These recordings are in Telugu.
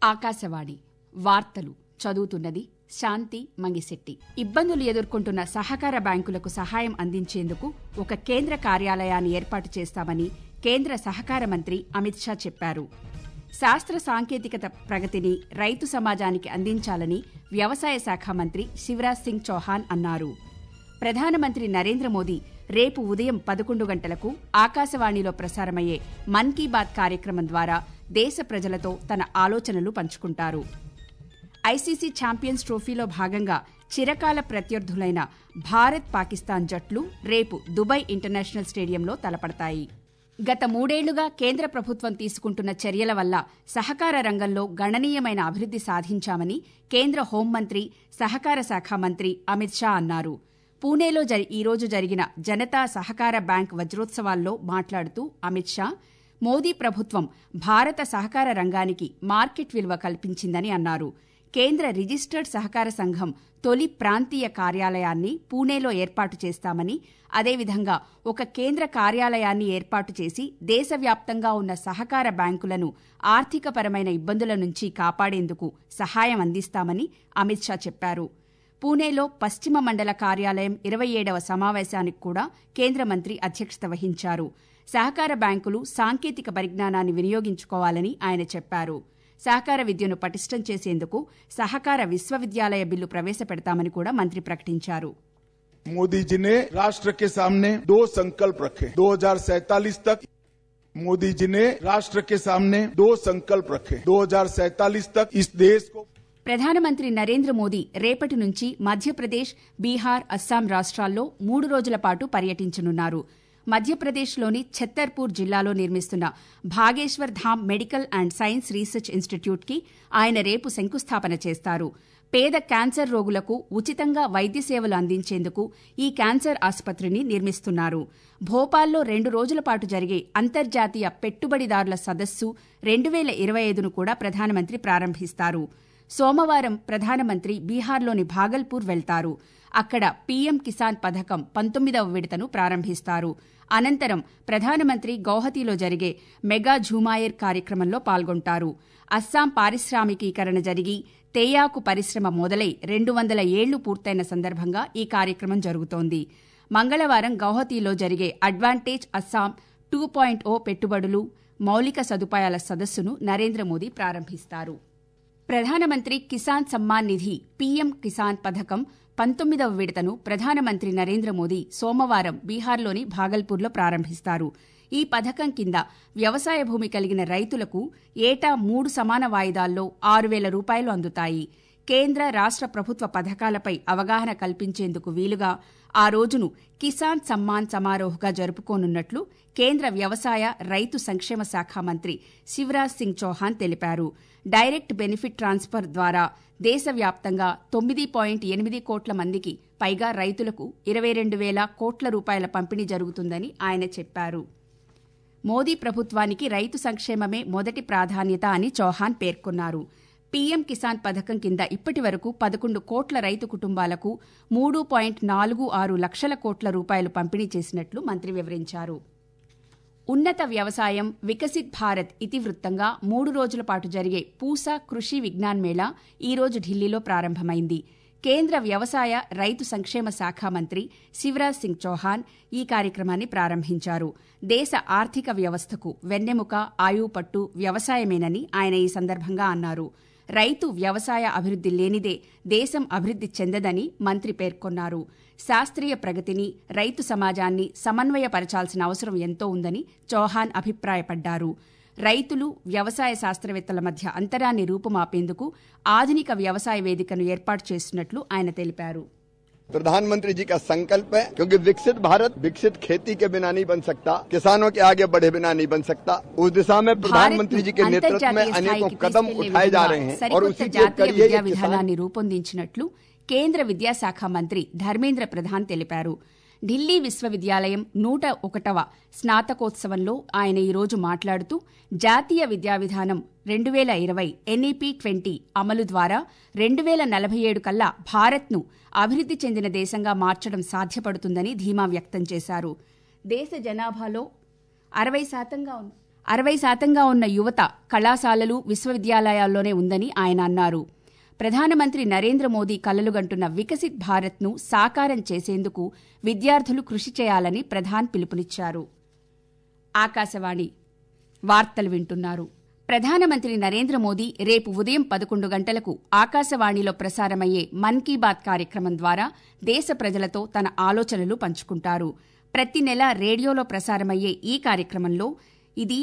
ఆకాశవాణి వార్తలు చదువుతున్నది శాంతి మంగిశెట్టి. ఇబ్బందులు ఎదుర్కొంటున్న సహకార బ్యాంకులకు సహాయం అందించేందుకు ఒక కేంద్ర కార్యాలయాన్ని ఏర్పాటు చేస్తామని కేంద్ర సహకార మంత్రి అమిత్ షా చెప్పారు. శాస్త్ర సాంకేతికత ప్రగతిని రైతు సమాజానికి అందించాలని వ్యవసాయ శాఖ మంత్రి శివరాజ్ సింగ్ చౌహాన్ అన్నారు. ప్రధానమంత్రి నరేంద్ర మోదీ రేపు ఉదయం 11 గంటలకు ఆకాశవాణిలో ప్రసారమయ్యే మన్ కీ బాత్ కార్యక్రమం ద్వారా దేశ ప్రజలతో తన ఆలోచనలు పంచుకుంటారు. ఐసీసీ ఛాంపియన్స్ ట్రోఫీలో భాగంగా చిరకాల ప్రత్యర్థులైన భారత్, పాకిస్తాన్ జట్లు రేపు దుబాయ్ ఇంటర్నేషనల్ స్టేడియంలో తలపడతాయి. గత 3 ఏళ్లుగా కేంద్ర ప్రభుత్వం తీసుకుంటున్న చర్యల వల్ల సహకార రంగంలో గణనీయమైన అభివృద్ది సాధించామని కేంద్ర హోంమంత్రి, సహకార శాఖ మంత్రి అమిత్ షా అన్నారు. పూణేలో ఈరోజు జరిగిన జనతా సహకార బ్యాంక్ వజ్రోత్సవాల్లో మాట్లాడుతూ అమిత్ షా, మోదీ ప్రభుత్వం భారత సహకార రంగానికి మార్కెట్ విలువ కల్పించిందని అన్నారు. కేంద్ర రిజిస్టర్డ్ సహకార సంఘం తొలి ప్రాంతీయ కార్యాలయాన్ని పూణేలో ఏర్పాటు చేస్తామని, అదేవిధంగా ఒక కేంద్ర కార్యాలయాన్ని ఏర్పాటు చేసి దేశవ్యాప్తంగా ఉన్న సహకార బ్యాంకులను ఆర్థికపరమైన ఇబ్బందుల నుంచి కాపాడేందుకు సహాయం అందిస్తామని అమిత్ షా చెప్పారు. పూణేలో పశ్చిమ మండల కార్యాలయం 27వ సమావేశానికి కూడా కేంద్ర మంత్రి అధ్యక్షత వహించారు. సహకార బ్యాంకులు సాంకేతిక పరిజ్ఞానాన్ని వినియోగించుకోవాలని ఆయన చెప్పారు. సహకార విద్యను పటిష్టం చేసేందుకు సహకార విశ్వవిద్యాలయ బిల్లు ప్రవేశపెడతామని కూడా మంత్రి ప్రకటించారు. मोदी जी ने राष्ट्र के सामने 2 संकल्प रखे। 2047 तक मोदी जी ने राष्ट्र के सामने 2 संकल्प रखे। 2047 तक इस देश को ప్రధానమంత్రి నరేంద్ర మోదీ రేపటి నుంచి మధ్యప్రదేశ్, బీహార్, అస్సాం రాష్ట్రాల్లో 3 రోజుల పాటు పర్యటించనున్నారు. మధ్యప్రదేశ్లోని ఛత్తర్పూర్ జిల్లాలో నిర్మిస్తున్న Bageshwar Dham medical and science research ఇన్స్టిట్యూట్కి ఆయన రేపు శంకుస్థాపన చేస్తారు. పేద క్యాన్సర్ రోగులకు ఉచితంగా వైద్య సేవలు అందించేందుకు ఈ క్యాన్సర్ ఆసుపత్రిని నిర్మిస్తున్నారు. భోపాల్లో 2 రోజుల పాటు జరిగే అంతర్జాతీయ పెట్టుబడిదారుల సదస్సు 2025ను కూడా ప్రధానమంత్రి ప్రారంభిస్తారు. సోమవారం ప్రధానమంత్రి బీహార్లోని భాగల్పూర్ వెళ్తారు. అక్కడ పీఎం కిసాన్ పథకం 19వ విడతను ప్రారంభిస్తారు. అనంతరం ప్రధానమంత్రి గౌహతిలో జరిగే మెగా ఝుమాయర్ కార్యక్రమంలో పాల్గొంటారు. అస్సాం పారిశ్రామికీకరణ జరిగి తేయాకు పరిశ్రమ మొదలై 200 ఏళ్లు పూర్తయిన సందర్భంగా ఈ కార్యక్రమం జరుగుతోంది. మంగళవారం గౌహతిలో జరిగే అడ్వాంటేజ్ అస్సాం 2.0 పెట్టుబడులు, మౌలిక సదుపాయాల సదస్సును నరేంద్ర మోదీ ప్రారంభిస్తారు. ప్రధానమంత్రి కిసాన్ సమ్మాన్ నిధి పీఎం కిసాన్ పథకం 19వ విడతను ప్రధానమంత్రి నరేంద్ర మోదీ సోమవారం బీహార్లోని భాగల్పూర్లో ప్రారంభిస్తారు. ఈ పథకం కింద వ్యవసాయ భూమి కలిగిన రైతులకు ఏటా 3 సమాన వాయిదాల్లో 6,000 రూపాయలు అందుతాయి. కేంద్ర, రాష్ట్ర ప్రభుత్వ పథకాలపై అవగాహన కల్పించేందుకు వీలుగా ఆ రోజును కిసాన్ సమ్మాన్ సమారోహ్గా జరుపుకోనున్నట్లు కేంద్ర వ్యవసాయ, రైతు సంక్షేమ శాఖ మంత్రి శివరాజ్ సింగ్ చౌహాన్ తెలిపారు. డైరెక్ట్ బెనిఫిట్ ట్రాన్స్ఫర్ ద్వారా దేశవ్యాప్తంగా 9.8 కోట్ల మందికి పైగా రైతులకు 22,000 కోట్ల రూపాయల పంపిణీ జరుగుతుందని ఆయన చెప్పారు. మోదీ ప్రభుత్వానికి రైతు సంక్షేమమే మొదటి ప్రాధాన్యత అని చౌహాన్ పేర్కొన్నారు. పీఎం కిసాన్ పథకం కింద ఇప్పటి వరకు 11 కోట్ల రైతు కుటుంబాలకు 3.46 లక్షల కోట్ల రూపాయలు పంపిణీ చేసినట్లు మంత్రి వివరించారు. ఉన్నత వ్యవసాయం వికసిత్ భారత్ ఇతివృత్తంగా 3 రోజుల పాటు జరిగే పూసా కృషి విజ్ఞాన్ మేళా ఈరోజు ఢిల్లీలో ప్రారంభమైంది. కేంద్ర వ్యవసాయ, రైతు సంక్షేమ శాఖ మంత్రి శివరాజ్ సింగ్ చౌహాన్ ఈ కార్యక్రమాన్ని ప్రారంభించారు. దేశ ఆర్థిక వ్యవస్థకు వెన్నెముక, ఆయువుపట్టు వ్యవసాయమేనని ఆయన ఈ సందర్భంగా అన్నారు. రైతు, వ్యవసాయ అభివృద్ది లేనిదే దేశం అభివృద్ది చెందదని మంత్రి పేర్కొన్నారు. శాస్త్రీయ ప్రగతిని, రైతు సమాజాన్ని సమన్వయపరచాల్సిన అవసరం ఎంతో ఉందని చౌహాన్ అభిప్రాయపడ్డారు. రైతులు, వ్యవసాయ శాస్త్రవేత్తల మధ్య అంతరాన్ని రూపుమాపేందుకు ఆధునిక వ్యవసాయ వేదికను ఏర్పాటు చేస్తున్నట్లు ఆయన తెలిపారు. प्रधानमंत्री जी का संकल्प है, क्योंकि विकसित भारत विकसित खेती के बिना नहीं बन सकता, किसानों के आगे बढ़े बिना नहीं बन सकता. उस दिशा में प्रधानमंत्री जी के नेतृत्व में अनेकों कदम उठाए जा रहे हैं और उसी के విద్యా విధానాన్ని రూపొందించినట్లు కేంద్ర విద్యాశాఖ మంత్రి ధర్మేంద్ర ప్రధాన్ తెలిపారు. ఢిల్లీ విశ్వవిద్యాలయం 101వ స్నాతకోత్సవంలో ఆయన ఈరోజు మాట్లాడుతూ జాతీయ విద్యా విధానం 2020 NEP 20 అమలు ద్వారా 2047 కల్లా భారత్ను అభివృద్ది చెందిన దేశంగా మార్చడం సాధ్యపడుతుందని ధీమా వ్యక్తం చేశారు. దేశ జనాభాలో 60% 60% ఉన్న యువత కళాశాలలు, విశ్వవిద్యాలయాల్లోనే ఉందని ఆయన అన్నారు. ప్రధానమంత్రి నరేంద్ర మోదీ కలలుగంటున్న వికసిత్ భారత్ను సాకారం చేసేందుకు విద్యార్థులు కృషి చేయాలని ప్రధాన్ పిలుపునిచ్చారు. ఆకాశవాణి వార్తలు వింటున్నారు. ప్రధానమంత్రి నరేంద్ర మోదీ రేపు ఉదయం 11 గంటలకు ఆకాశవాణిలో ప్రసారమయ్యే మన్ కీ బాత్ కార్యక్రమం ద్వారా దేశ ప్రజలతో తన ఆలోచనలు పంచుకుంటారు. ప్రతి నెల రేడియోలో ప్రసారమయ్యే ఈ కార్యక్రమంలో ఇది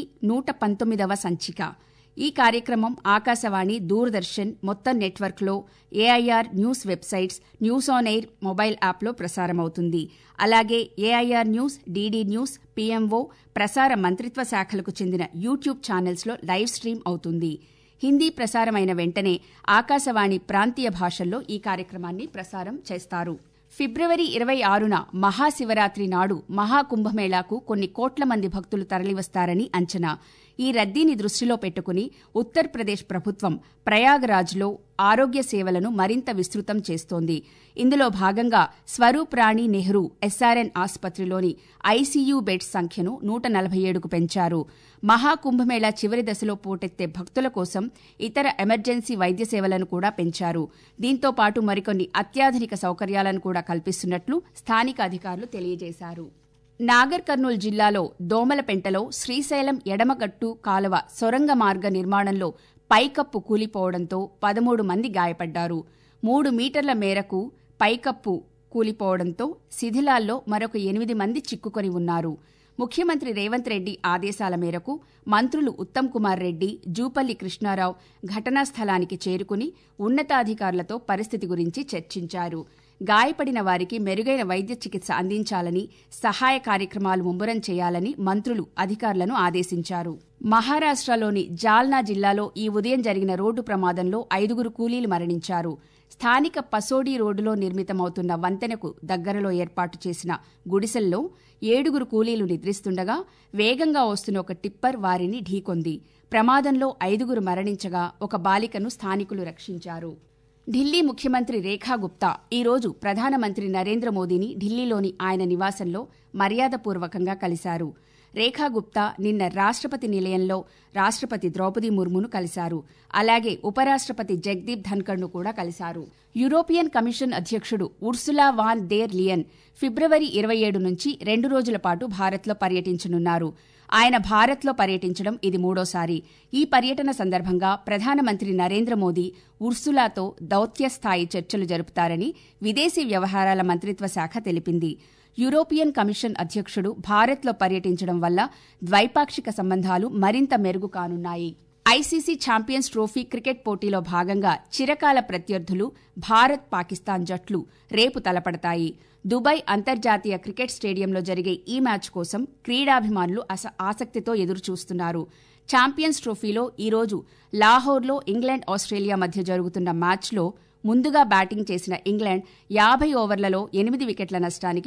119వ సంచిక. ఈ కార్యక్రమం ఆకాశవాణి, దూరదర్శన్ మొత్తం నెట్వర్క్లో, AIR news websites, news on air mobile యాప్లో ప్రసారమవుతుంది. అలాగే AIR news, DD news, PMO, ప్రసార మంత్రిత్వ శాఖలకు చెందిన యూట్యూబ్ ఛానల్స్లో లైవ్ స్ట్రీమ్ అవుతుంది. హిందీ ప్రసారమైన వెంటనే ఆకాశవాణి ప్రాంతీయ భాషల్లో ఈ కార్యక్రమాన్ని ప్రసారం చేస్తారు. ఫిబ్రవరి 26న మహాశివరాత్రి నాడు మహాకుంభమేళాకు కొన్ని కోట్ల మంది భక్తులు తరలివస్తారని అంచనా. ఈ రద్దీని దృష్టిలో పెట్టుకుని ఉత్తరప్రదేశ్ ప్రభుత్వం ప్రయాగ్రాజ్లో ఆరోగ్య సేవలను మరింత విస్తృతం చేస్తోంది. ఇందులో భాగంగా స్వరూప్ రాణి నెహ్రూ ఎస్ఆర్ఎన్ ఆసుపత్రిలోని ఐసీయూ బెడ్స్ సంఖ్యను 147కు పెంచారు. మహాకుంభమేళా చివరి దశలో పోటెత్తే భక్తుల కోసం ఇతర ఎమర్జెన్సీ వైద్య సేవలను కూడా పెంచారు. దీంతో పాటు మరికొన్ని అత్యాధునిక సౌకర్యాలను కూడా కల్పిస్తున్నట్లు స్థానిక అధికారులు తెలియజేశారు. నాగర్ కర్నూల్ జిల్లాలో దోమలపెంటలో శ్రీశైలం ఎడమగట్టు కాలువ సొరంగ మార్గ నిర్మాణంలో పైకప్పు కూలిపోవడంతో 13 మంది గాయపడ్డారు. 3 మీటర్ల మేరకు పైకప్పు కూలిపోవడంతో శిథిలాల్లో మరొక 8 మంది చిక్కుకొని ఉన్నారు. ముఖ్యమంత్రి రేవంత్ రెడ్డి ఆదేశాల మేరకు మంత్రులు ఉత్తమ్ కుమార్ రెడ్డి, జూపల్లి కృష్ణారావు ఘటనా స్థలానికి చేరుకుని ఉన్నతాధికారులతో పరిస్థితి గురించి చర్చించారు. గాయపడిన వారికి మెరుగైన వైద్య చికిత్స అందించాలని, సహాయ కార్యక్రమాలు ముమ్మరం చేయాలని మంత్రులు అధికారులను ఆదేశించారు. మహారాష్ట్రలోని జాల్నా జిల్లాలో ఈ ఉదయం జరిగిన రోడ్డు ప్రమాదంలో 5 కూలీలు మరణించారు. స్థానిక పసోడి రోడ్డులో నిర్మితమవుతున్న వంతెనకు దగ్గరలో ఏర్పాటు చేసిన గుడిసెల్లో 7 కూలీలు నిద్రిస్తుండగా వేగంగా వస్తున్న ఒక టిప్పర్ వారిని ఢీకొంది. ప్రమాదంలో 5 మరణించగా ఒక బాలికను స్థానికులు రక్షించారు. ఢిల్లీ ముఖ్యమంత్రి రేఖా గుప్తా ఈరోజు ప్రధానమంత్రి నరేంద్ర మోదీని ఢిల్లీలోని ఆయన నివాసంలో మర్యాదపూర్వకంగా కలిశారు. రేఖా గుప్తా నిన్న రాష్ట్రపతి నిలయంలో రాష్ట్రపతి ద్రౌపది ముర్మును కలిశారు. అలాగే ఉపరాష్ట్రపతి జగదీప్ ధన్కర్ను కూడా కలిశారు. యూరోపియన్ కమిషన్ అధ్యక్షుడు ఉర్సులా వాన్ డెర్ లియన్ ఫిబ్రవరి 27 నుంచి 2 రోజుల పాటు భారత్లో పర్యటించనున్నారు. ఆయన భారత్లో పర్యటించడం ఇది 3వసారి. ఈ పర్యటన సందర్భంగా ప్రధానమంత్రి నరేంద్ర మోదీ ఉర్సులాతో దౌత్యస్థాయి చర్చలు జరుపుతారని విదేశీ వ్యవహారాల మంత్రిత్వ శాఖ తెలిపింది. యూరోపియన్ కమిషన్ అధ్యక్షుడు భారత్లో పర్యటించడం వల్ల ద్వైపాక్షిక సంబంధాలు మరింత మెరుగు కానున్నాయి. ఐసీసీ ఛాంపియన్స్ ట్రోఫీ క్రికెట్ పోటీలో భాగంగా చిరకాల ప్రత్యర్థులు భారత్, పాకిస్తాన్ జట్లు రేపు తలపడతాయి. దుబాయ్ అంతర్జాతీయ క్రికెట్ స్టేడియంలో జరిగే ఈ మ్యాచ్ కోసం క్రీడాభిమానులు ఆసక్తితో ఎదురుచూస్తున్నారు. ఛాంపియన్స్ ట్రోఫీలో ఈరోజు లాహోర్లో ఇంగ్లాండ్, ఆస్ట్రేలియా మధ్య జరుగుతున్న మ్యాచ్లో ముందుగా బ్యాటింగ్ చేసిన ఇంగ్లాండ్ 50 ఓవర్లలో 8 వికెట్ల నష్టానికి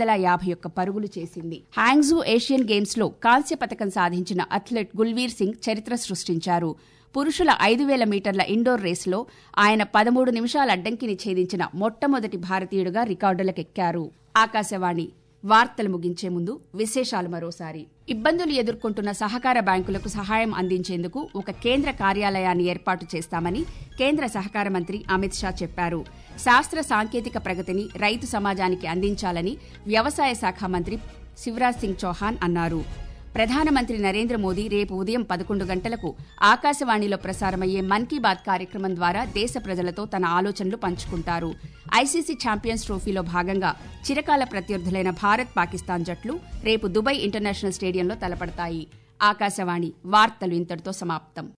351 పరుగులు చేసింది. హ్యాంగ్జూ ఏషియన్ గేమ్స్లో కాంస్య పతకం సాధించిన అథ్లెట్ గుల్వీర్ సింగ్ చరిత్ర సృష్టించారు. పురుషుల 5000 మీటర్ల ఇండోర్ రేసులో ఆయన 13 నిమిషాల అడ్డంకిని ఛేదించిన మొట్టమొదటి భారతీయుడిగా రికార్డులకెక్కారు. ఆకాశవాణి వార్తలు ముగించే ముందు విశేషాలు మరోసారి. ఇబ్బందులు ఎదుర్కొంటున్న సహకార బ్యాంకులకు సహాయం అందించేందుకు ఒక కేంద్ర కార్యాలయాన్ని ఏర్పాటు చేస్తామని కేంద్ర సహకార మంత్రి అమిత్ షా చెప్పారు. శాస్త్ర సాంకేతిక ప్రగతిని రైతు సమాజానికి అందించాలని వ్యవసాయ శాఖ మంత్రి శివరాజ్ సింగ్ చౌహాన్ అన్నారు. ప్రధానమంత్రి నరేంద్ర మోదీ రేపు ఉదయం 11 గంటలకు ఆకాశవాణిలో ప్రసారమయ్యే మన్ కీ బాత్ కార్యక్రమం ద్వారా దేశ ప్రజలతో తన ఆలోచనలు పంచుకుంటారు. ఐసీసీ ఛాంపియన్స్ ట్రోఫీలో భాగంగా చిరకాల ప్రత్యర్థులైన భారత్, పాకిస్తాన్ జట్లు రేపు దుబాయ్ ఇంటర్నేషనల్ స్టేడియంలో తలపడతాయి. ఆకాశవాణి వార్తలు ఇంతటితో సమాప్తం.